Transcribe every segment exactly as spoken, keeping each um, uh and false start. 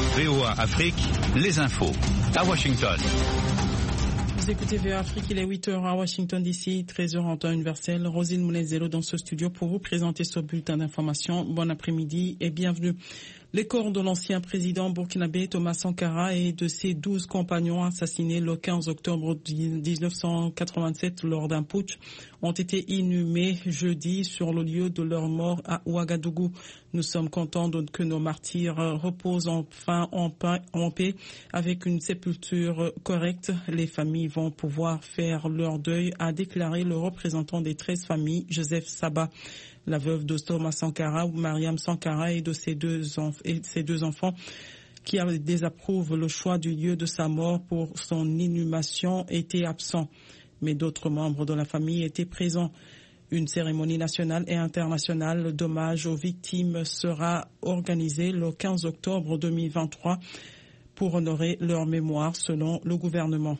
V O A Afrique, les infos à Washington. Vous écoutez V O A Afrique, il est huit heures à Washington D C, treize heures en temps universel. Rosine Moulenzelo dans ce studio pour vous présenter ce bulletin d'information. Bon après-midi et bienvenue. Les corps de l'ancien président burkinabé Thomas Sankara et de ses douze compagnons assassinés le quinze octobre dix-neuf cent quatre-vingt-sept lors d'un putsch ont été inhumés jeudi sur le lieu de leur mort à Ouagadougou. Nous sommes contents de, que nos martyrs reposent enfin en paix, en paix avec une sépulture correcte. Les familles vont pouvoir faire leur deuil, a déclaré le représentant des treize familles, Joseph Saba. La veuve de Thomas Sankara, Mariam Sankara, et de ses deux, enf- et ses deux enfants qui désapprouvent le choix du lieu de sa mort pour son inhumation étaient absents. Mais d'autres membres de la famille étaient présents. Une cérémonie nationale et internationale d'hommage aux victimes sera organisée le quinze octobre deux mille vingt-trois pour honorer leur mémoire selon le gouvernement.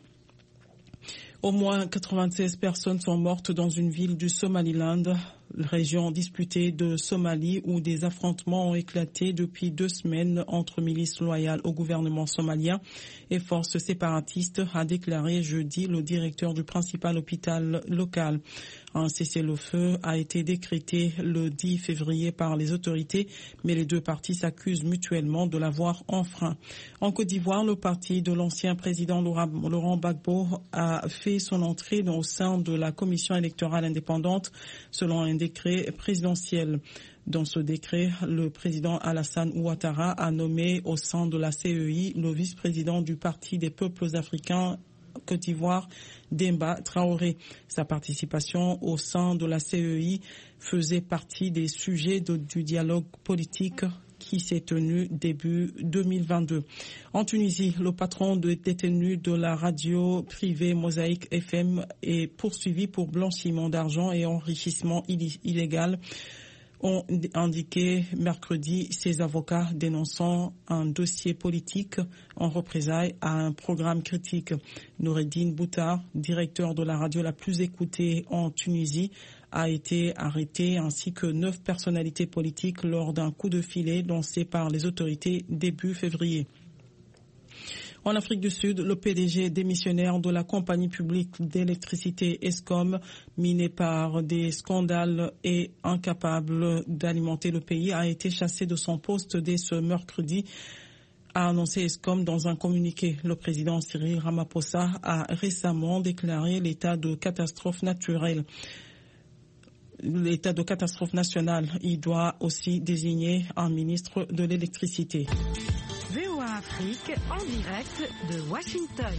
Au moins quatre-vingt-seize personnes sont mortes dans une ville du Somaliland, région disputée de Somalie, où des affrontements ont éclaté depuis deux semaines entre milices loyales au gouvernement somalien et forces séparatistes, a déclaré jeudi le directeur du principal hôpital local. Un cessez-le-feu a été décrété le dix février par les autorités, mais les deux parties s'accusent mutuellement de l'avoir enfreint. En Côte d'Ivoire, le parti de l'ancien président Laurent Gbagbo a fait son entrée au sein de la commission électorale indépendante selon un décret présidentiel. Dans ce décret, le président Alassane Ouattara a nommé au sein de la C E I le vice-président du Parti des peuples africains Côte d'Ivoire, Demba Traoré. Sa participation au sein de la C E I faisait partie des sujets de, du dialogue politique qui s'est tenu début deux mille vingt-deux. En Tunisie, le patron de détenu de la radio privée Mosaïque F M est poursuivi pour blanchiment d'argent et enrichissement illégal, ont indiqué mercredi ses avocats dénonçant un dossier politique en représailles à un programme critique. Noureddine Boutar, directeur de la radio la plus écoutée en Tunisie, a été arrêté ainsi que neuf personnalités politiques lors d'un coup de filet lancé par les autorités début février. En Afrique du Sud, le P D G démissionnaire de la compagnie publique d'électricité Eskom, miné par des scandales et incapable d'alimenter le pays, a été chassé de son poste dès ce mercredi, a annoncé Eskom dans un communiqué. Le président Cyril Ramaphosa a récemment déclaré l'état de catastrophe naturelle. L'état de catastrophe nationale, il doit aussi désigner un ministre de l'électricité. V O A Afrique en direct de Washington.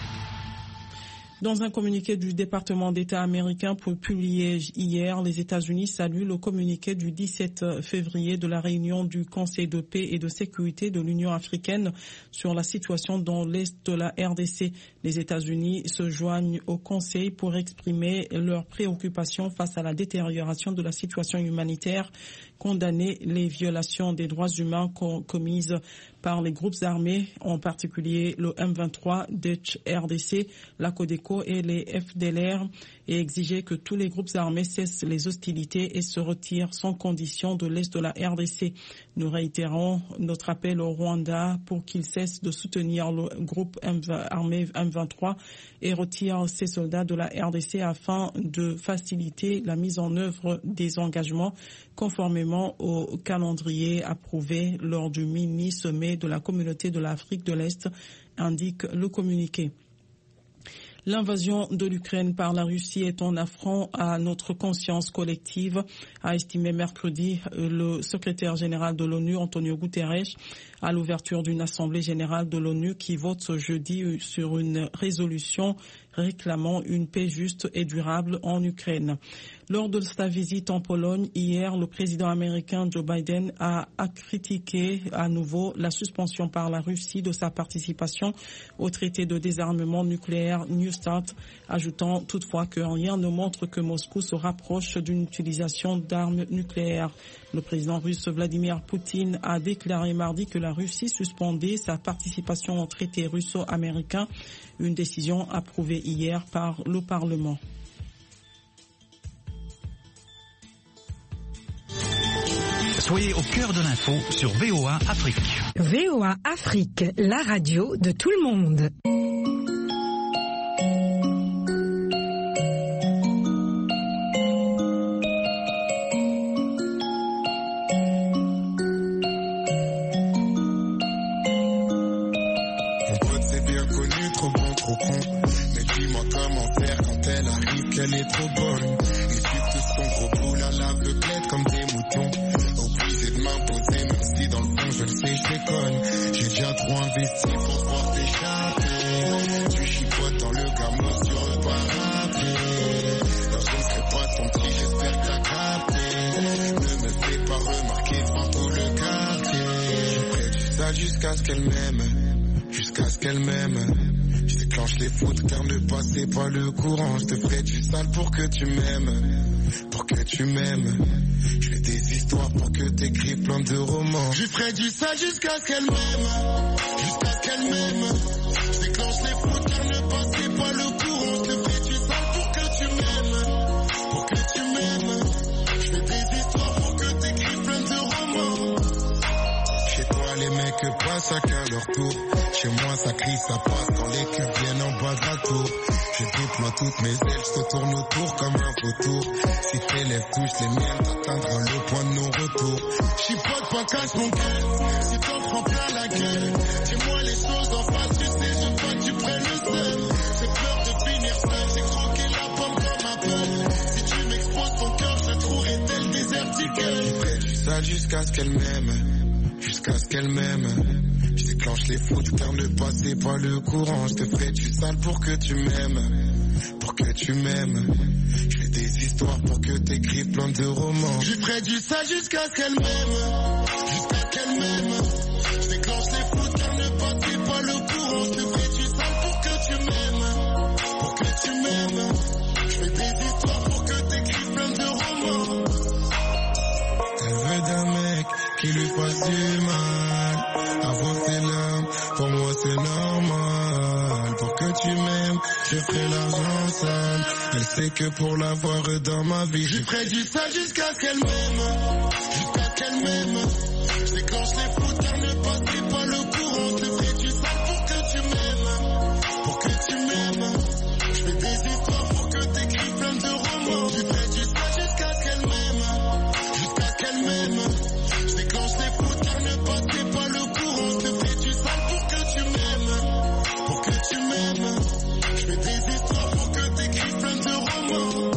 Dans un communiqué du département d'État américain pour publier hier, les États-Unis saluent le communiqué du dix-sept février de la réunion du Conseil de paix et de sécurité de l'Union africaine sur la situation dans l'Est de la R D C. Les États-Unis se joignent au Conseil pour exprimer leurs préoccupations face à la détérioration de la situation humanitaire, condamner les violations des droits humains commises par les groupes armés, en particulier le M vingt-trois de R D C, la Codeco et les F D L R, et exiger que tous les groupes armés cessent les hostilités et se retirent sans condition de l'Est de la R D C. Nous réitérons notre appel au Rwanda pour qu'il cesse de soutenir le groupe armé M vingt-trois et retire ses soldats de la R D C afin de faciliter la mise en œuvre des engagements conformément au calendrier approuvé lors du mini-sommet de la communauté de l'Afrique de l'Est, indique le communiqué. L'invasion de l'Ukraine par la Russie est un affront à notre conscience collective, a estimé mercredi le secrétaire général de l'ONU, Antonio Guterres, à l'ouverture d'une assemblée générale de l'ONU qui vote ce jeudi sur une résolution réclamant une paix juste et durable en Ukraine. Lors de sa visite en Pologne hier, le président américain Joe Biden a, a critiqué à nouveau la suspension par la Russie de sa participation au traité de désarmement nucléaire New START, ajoutant toutefois que rien ne montre que Moscou se rapproche d'une utilisation d'armes nucléaires. Le président russe Vladimir Poutine a déclaré mardi que la Russie suspendait sa participation au traité russo-américain, une décision approuvée hier par le Parlement. Soyez au cœur de l'info sur V O A Afrique. V O A Afrique, la radio de tout le monde. Elle est trop bonne. Les suivent tous son gros boule à l'aveuglette comme des moutons. Obligé de m'imposer, même si dans le fond je le sais, je déconne. J'ai déjà trop investi pour se voir t'échapper. Tu chipotes dans le gamo sur le parapluie. Non, je ne serai pas ton petit, j'espère que t'as capté. Ne me fais pas remarquer devant tout le quartier. Je ferai du sale jusqu'à ce qu'elle m'aime. Jusqu'à ce qu'elle m'aime. Je déclenche les foudres car ne passez pas le courant. Je te ferai du sale pour que tu m'aimes. Pour que tu m'aimes. Je fais des histoires pour que t'écrives plein de romans. Je ferai du sale jusqu'à ce qu'elle m'aime. Jusqu'à ce qu'elle m'aime. Je déclenche les foudres car ne passez pas le courant. Je te ferai du sale pour que tu m'aimes. Pour que tu m'aimes. Je fais des histoires pour que t'écrives plein de romans. Chez toi les mecs passent chacun leur tour. Chez moi ça crie, ça passe quand les cubes viennent en bas de la tour. Je déploie toutes mes ailes, je te tourne autour comme un vautour. Si tes lèvres touchent les miennes, t'atteindras le point de non-retour. Chipote pas, casse mon cœur, si t'en prends plein la gueule. Dis-moi les choses en face, tu sais, je veux pas que tu prennes le seul. J'ai peur de finir seul, j'ai croqué la pomme comme un peu. Si tu m'exposes ton cœur, je trouverai tel désertiquel. Je ferai du sale jusqu'à ce qu'elle m'aime. Jusqu'à ce qu'elle m'aime. Je déclenche les foudres car ne passez pas le courant. Je te ferai du sale pour que tu m'aimes. Pour que tu m'aimes. Je fais des histoires pour que t'écrives plein de romans. Je ferai du sale jusqu'à ce qu'elle m'aime. Jusqu'à ce qu'elle m'aime. Je déclenche les foudres car ne passez pas le courant. Je te ferai du sale pour que tu m'aimes. Pour que tu m'aimes. Je fais des histoires pour que t'écrives plein de romans. Elle veut d'un mec qui lui fasse du mal. Avoir ses larmes, pour moi c'est normal. Pour que tu m'aimes, je ferai l'argent sale. Elle sait que pour l'avoir dans ma vie, je ferai du sale jusqu'à ce qu'elle m'aime. Jusqu'à ce qu'elle m'aime. Je déclenche les foudres car ne passez pas le courant. Je ferai du sale pour que tu m'aimes. Pour que tu m'aimes. Je fais des histoires pour que t'écrives plein de romans. Je ferai du sale jusqu'à ce qu'elle m'aime. Jusqu'à ce qu'elle m'aime. Je déclenche les foudres car ne passez pas le courant. Je te ferai du sale pour que tu m'aimes. Pour que tu m'aimes. Je fais des histoires pour que t'écrives plein de romans.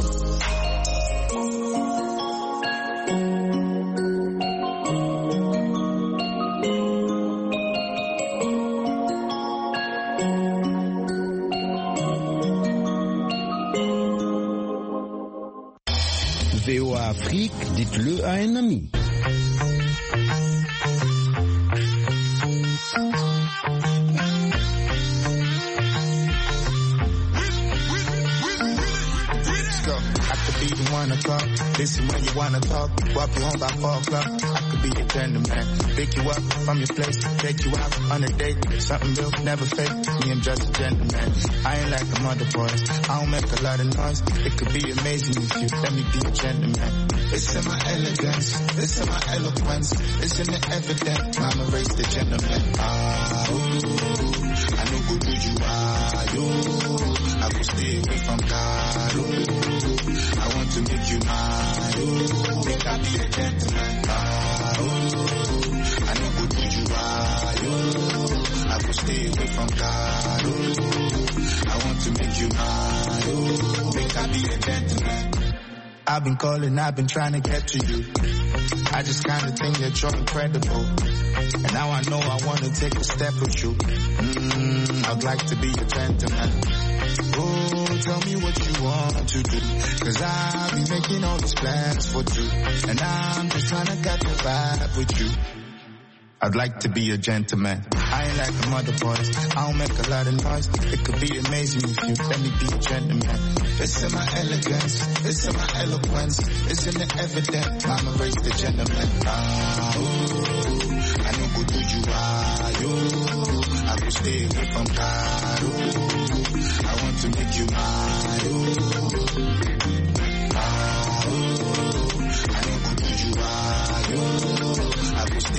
V O A Afrique, dites-le à un ami. One o'clock, listen when you wanna talk. Walk you home by four o'clock. I could be your gentleman. Pick you up from your place, take you out on a date. Something real, never fake. Me, I'm just a gentleman. I ain't like them other boys. I don't make a lot of noise. It could be amazing if you let me be a gentleman. It's in my elegance, it's in my eloquence, it's in the evidence. Mama raised the gentleman. Ah, ooh, I know who do you are, you. I will stay away from God, ooh. I want to make you mine, ooh. Make I be a gentleman, ah, ooh. I know who do you are, you. I will stay away from God, ooh. I want to make you mine, ooh. Make I be a gentleman. I've been calling, I've been trying to get to you. I just kinda think that you're incredible. And now I know I wanna take a step with you. Mm, I'd like to be a gentleman. Oh, tell me what you want to do. Cause I'll be making all these plans for two. And I'm just trying to get the vibe with you. I'd like to be a gentleman. I ain't like the other boys. I don't make a lot of noise. It could be amazing if you let me be a gentleman. It's in my elegance. It's in my eloquence. It's in the evidence. Mama raised the gentleman. Ah, ooh, I know who do you are, you. I will stay away from God, ooh. I want to make you mine, ooh.